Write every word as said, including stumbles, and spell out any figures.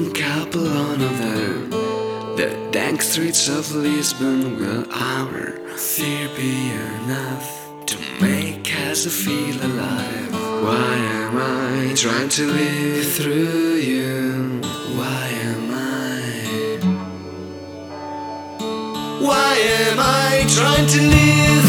one couple, one of them. The dank streets of Lisbon, will our fear be enough to make us feel alive? Why am I trying to live through you? Why am I? Why am I trying to live